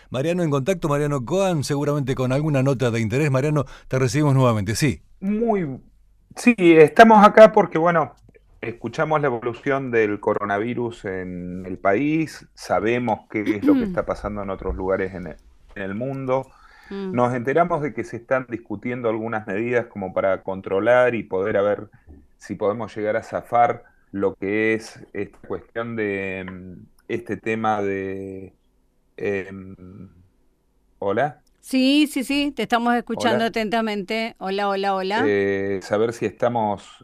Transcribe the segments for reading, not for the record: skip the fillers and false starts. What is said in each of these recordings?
Mariano en contacto, Mariano Coan, seguramente con alguna nota de interés. Mariano, te recibimos nuevamente, sí. Muy, sí, estamos acá porque, bueno, escuchamos la evolución del coronavirus en el país, sabemos qué es lo que está pasando en otros lugares en el mundo. Mm. Nos enteramos de que se están discutiendo algunas medidas como para controlar y poder a ver si podemos llegar a zafar lo que es esta cuestión de este tema de... hola, Sí, sí, sí, te estamos escuchando hola. atentamente. Hola, hola, hola. Saber si estamos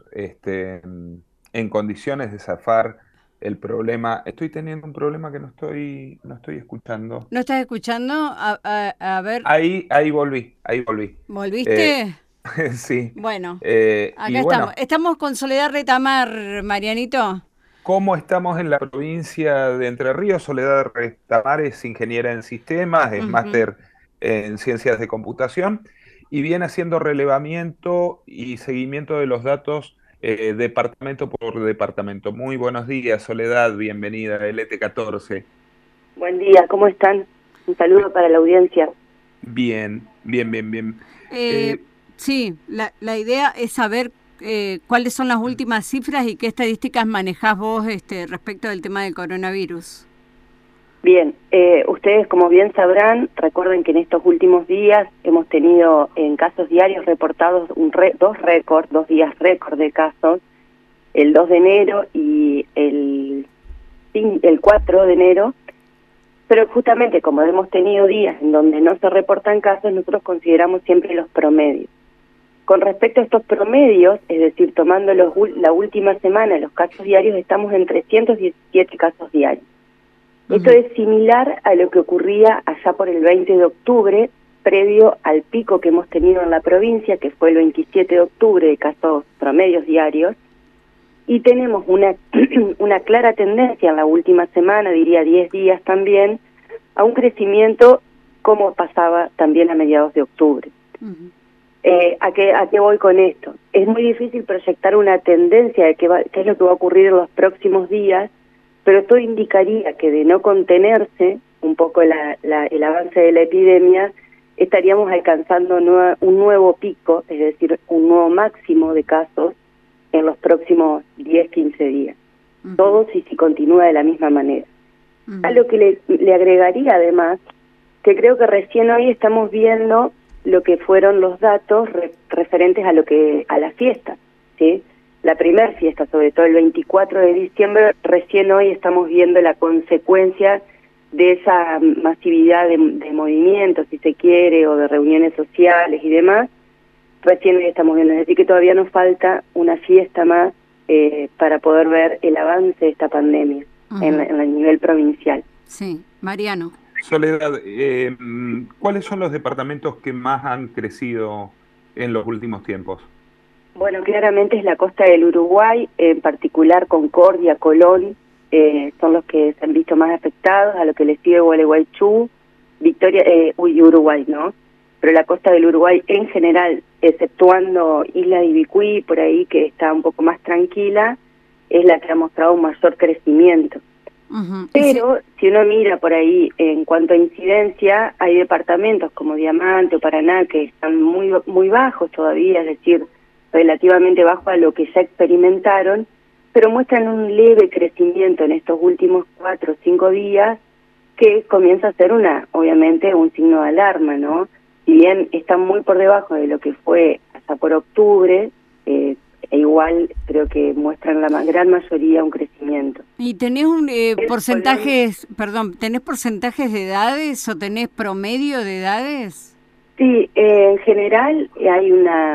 en condiciones de zafar el problema. Estoy teniendo un problema que no estoy escuchando. ¿No estás escuchando? A ver, Ahí volví, ahí volví. Eh, ¿volviste? sí. Bueno, Y acá estamos. bueno, Estamos con Soledad Retamar, Marianito. ¿cómo estamos en la provincia de Entre Ríos? Soledad Retamar es ingeniera en sistemas, es Ujú. máster en ciencias de computación y viene haciendo relevamiento y seguimiento de los datos departamento por departamento. Muy buenos días, Soledad, bienvenida a LT14. Buen día, ¿cómo están? Un saludo para la audiencia. Bien, bien, bien, bien. Eh, Eh, sí, la idea es saber cuáles son las últimas cifras y qué estadísticas manejás vos respecto del tema del coronavirus. Bien, ustedes como bien sabrán, recuerden que en estos últimos días hemos tenido en casos diarios reportados dos días récord de casos, el 2 de enero y el 4 de enero, pero justamente como hemos tenido días en donde no se reportan casos, nosotros consideramos siempre los promedios. Con respecto a estos promedios, es decir, tomando la última semana, los casos diarios, estamos en 317 casos diarios. Esto es similar a lo que ocurría allá por el 20 de octubre, previo al pico que hemos tenido en la provincia, que fue el 27 de octubre de casos promedios diarios, y tenemos una clara tendencia en la última semana, diría 10 días también, a un crecimiento como pasaba también a mediados de octubre. ¿A qué voy con esto? Es muy difícil proyectar una tendencia de qué es lo que va a ocurrir en los próximos días, pero esto indicaría que de no contenerse un poco el avance de la epidemia, estaríamos alcanzando un nuevo pico, es decir, un nuevo máximo de casos en los próximos 10, 15 días. Todo si continúa de la misma manera. A lo que le agregaría además, que creo que recién hoy estamos viendo lo que fueron los datos referentes a la fiesta, ¿sí? La primera fiesta, sobre todo el 24 de diciembre, recién hoy estamos viendo la consecuencia de esa masividad de movimientos, si se quiere, o de reuniones sociales y demás. Recién hoy estamos viendo, es decir, que todavía nos falta una fiesta más para poder ver el avance de esta pandemia en el nivel provincial. Sí, Mariano. Soledad, ¿cuáles son los departamentos que más han crecido en los últimos tiempos? Bueno, claramente es la costa del Uruguay, en particular Concordia, Colón, son los que se han visto más afectados, a lo que le sigue Gualeguaychú, Victoria, y Uruguay, ¿no? Pero la costa del Uruguay en general, exceptuando Isla de Ibicuí, por ahí que está un poco más tranquila, es la que ha mostrado un mayor crecimiento. Pero si uno mira por ahí en cuanto a incidencia, hay departamentos como Diamante o Paraná que están muy, muy bajos todavía, es decir, relativamente bajo a lo que ya experimentaron, pero muestran un leve crecimiento en estos últimos 4 o 5 días que comienza a ser obviamente un signo de alarma, ¿no? Si bien están muy por debajo de lo que fue hasta por octubre, e igual creo que muestran la gran mayoría un crecimiento. ¿Y tenés porcentajes, tenés porcentajes de edades o tenés promedio de edades? Sí, en general hay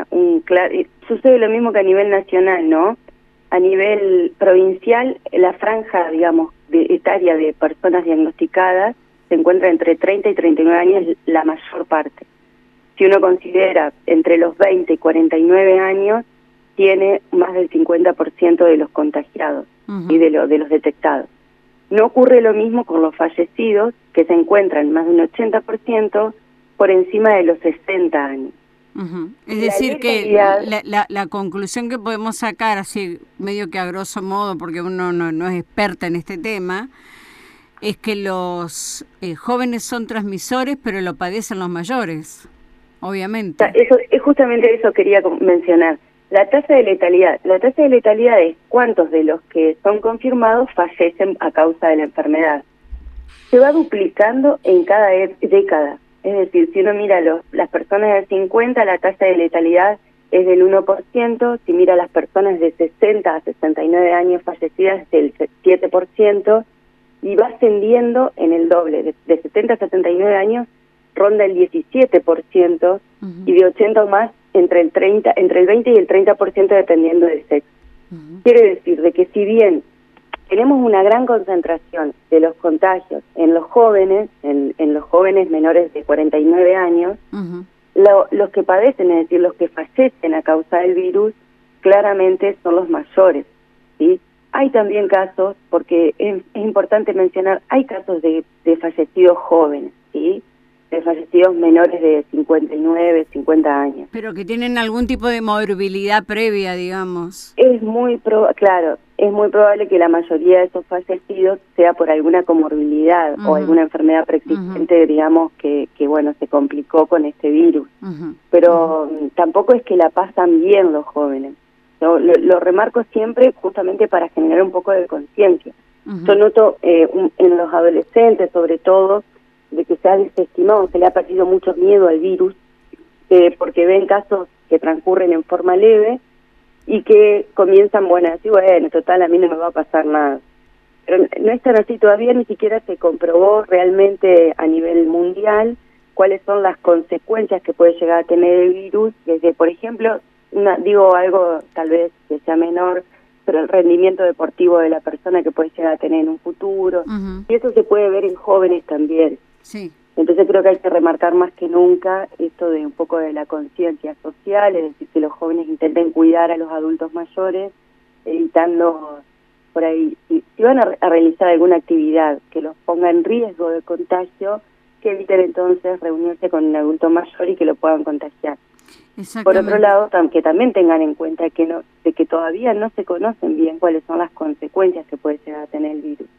sucede lo mismo que a nivel nacional, ¿no? A nivel provincial, la franja, digamos, etaria de personas diagnosticadas se encuentra entre 30 y 39 años la mayor parte. Si uno considera entre los 20 y 49 años, tiene más del 50% de los contagiados y de los detectados. No ocurre lo mismo con los fallecidos, que se encuentran más de un 80% por encima de los 60 años. Es decir, que la conclusión que podemos sacar, así medio que a grosso modo, porque uno no es experta en este tema, es que los jóvenes son transmisores, pero lo padecen los mayores, obviamente. Eso, es justamente eso quería mencionar. La tasa de letalidad. La tasa de letalidad es cuántos de los que son confirmados fallecen a causa de la enfermedad. Se va duplicando en cada década. Es decir, si uno mira las personas de 50, la tasa de letalidad es del 1%. Si mira las personas de 60 a 69 años fallecidas, es del 7%. Y va ascendiendo en el doble. De 70 a 79 años ronda el 17%, y de 80 o más entre el 20 y el 30% dependiendo del sexo. Quiere decir de que si bien tenemos una gran concentración de los contagios en los jóvenes, en los jóvenes menores de 49 años, los que padecen, es decir, los que fallecen a causa del virus, claramente son los mayores, ¿sí? Hay también casos, porque es importante mencionar, hay casos de fallecidos jóvenes, ¿sí? De fallecidos menores de 59, 50 años. Pero que tienen algún tipo de morbilidad previa, digamos. Es muy probable que la mayoría de esos fallecidos sea por alguna comorbilidad o alguna enfermedad preexistente, digamos, que bueno, se complicó con este virus. Pero tampoco es que la pasan bien los jóvenes. Lo remarco siempre justamente para generar un poco de conciencia. Yo noto en los adolescentes, sobre todo, de que se ha desestimado, se le ha perdido mucho miedo al virus, porque ven casos que transcurren en forma leve y que comienzan, bueno, así, bueno, total, a mí no me va a pasar nada. Pero no es tan así, todavía ni siquiera se comprobó realmente a nivel mundial cuáles son las consecuencias que puede llegar a tener el virus, desde, por ejemplo, digo algo tal vez que sea menor, pero el rendimiento deportivo de la persona que puede llegar a tener en un futuro, y eso se puede ver en jóvenes también. Sí. Entonces creo que hay que remarcar más que nunca esto de un poco de la conciencia social, es decir, que los jóvenes intenten cuidar a los adultos mayores, evitando por ahí, si van a realizar alguna actividad que los ponga en riesgo de contagio, que eviten entonces reunirse con un adulto mayor y que lo puedan contagiar. Por otro lado, que también tengan en cuenta de que todavía no se conocen bien cuáles son las consecuencias que puede llegar a tener el virus.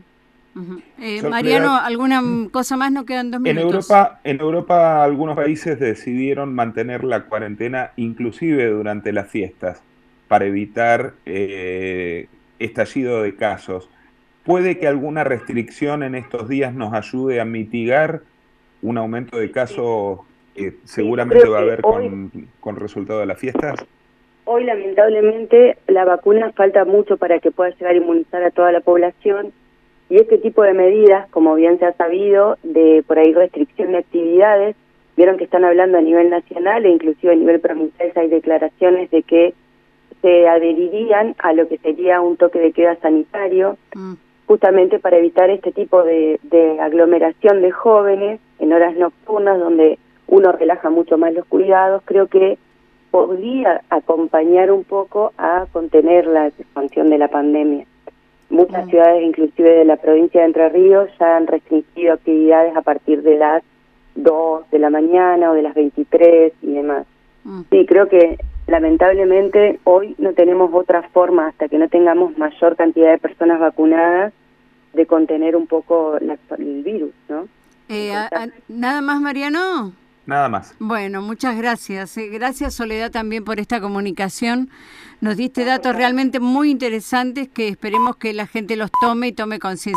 Mariano, ¿alguna cosa más? No quedan 2 minutos. En Europa algunos países decidieron mantener la cuarentena inclusive durante las fiestas para evitar estallido de casos. ¿Puede que alguna restricción en estos días nos ayude a mitigar un aumento de casos que seguramente va a haber con resultado de las fiestas? Hoy, lamentablemente, la vacuna falta mucho para que pueda llegar a inmunizar a toda la población, y este tipo de medidas, como bien se ha sabido, de por ahí restricción de actividades, vieron que están hablando a nivel nacional e inclusive a nivel provincial hay declaraciones de que se adherirían a lo que sería un toque de queda sanitario, justamente para evitar este tipo de aglomeración de jóvenes en horas nocturnas donde uno relaja mucho más los cuidados. Creo que podría acompañar un poco a contener la expansión de la pandemia. Muchas ciudades, inclusive de la provincia de Entre Ríos, ya han restringido actividades a partir de las 2 de la mañana o de las 23 y demás. Sí, creo que lamentablemente hoy no tenemos otra forma, hasta que no tengamos mayor cantidad de personas vacunadas, de contener un poco el virus, ¿no? ¿Nada más, Mariano? Nada más. Bueno, muchas gracias. Gracias, Soledad, también por esta comunicación. Nos diste datos realmente muy interesantes que esperemos que la gente los tome y tome conciencia.